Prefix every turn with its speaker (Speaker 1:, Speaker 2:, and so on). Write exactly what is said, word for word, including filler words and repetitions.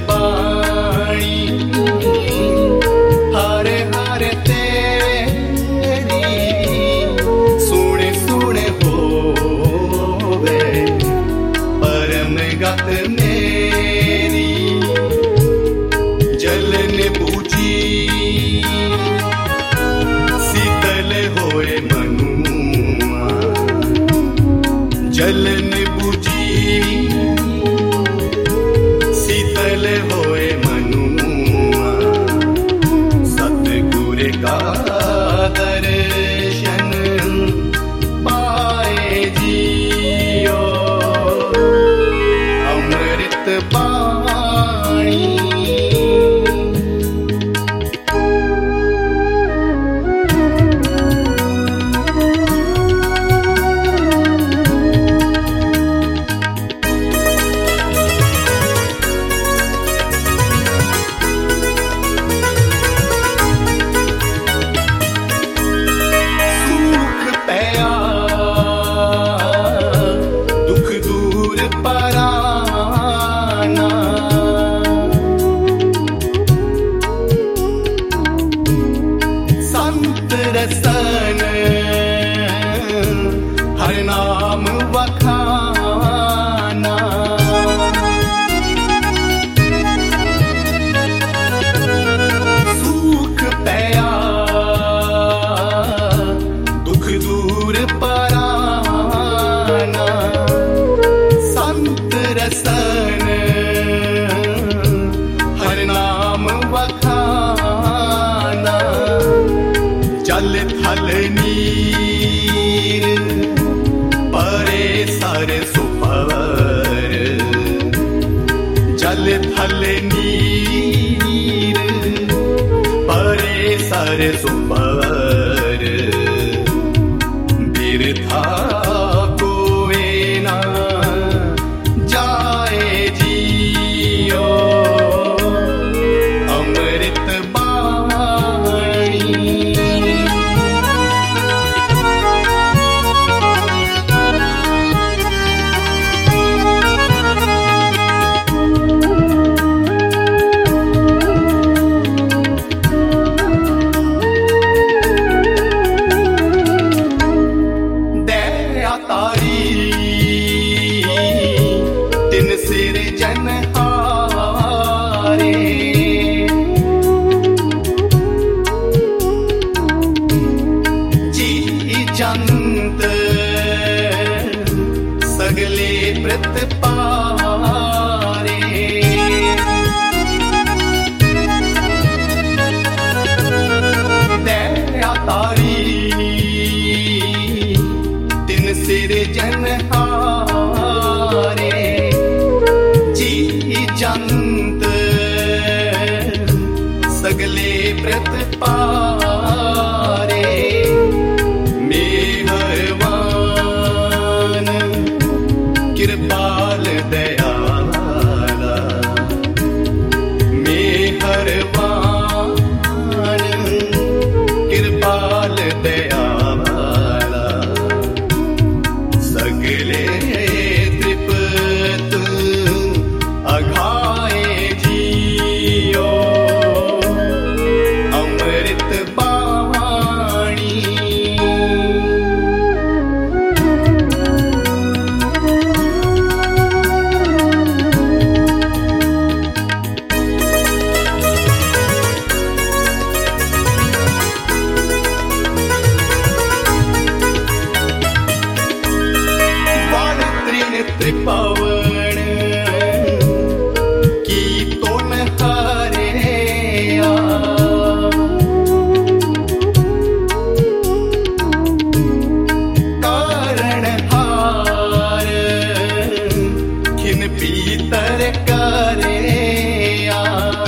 Speaker 1: बाणी हरे हरे तेरी सुने सुने होवे परम गत मेरी जलन बूझी शीतल होए मनुआ जलन बूझी शीतल होए मनुआ सतगुर का दर्शन पाए जियो अमृत बाणी रसन हर नाम वखाना सुख पया दुख दूर पराना संत रसन हर नाम वखाना जल थल नीर परे सर सुपर जल थल नीर परे सर सुपर बिरथा कोए ना जाए जियो अमृत बाणी तारी तिन सिर जनहारे जी जंत सगले प्रत पारे दया तारी सिर जनहारे जी जंत सगले व्रत पारे मेहरबान कृपाल दयाला मेहरबान कृपाल दयाला सगले त्रिपत अघाए जियो अमृत बाणी त्रिपवन की तोन हरे कारण हार खिन पीतर करे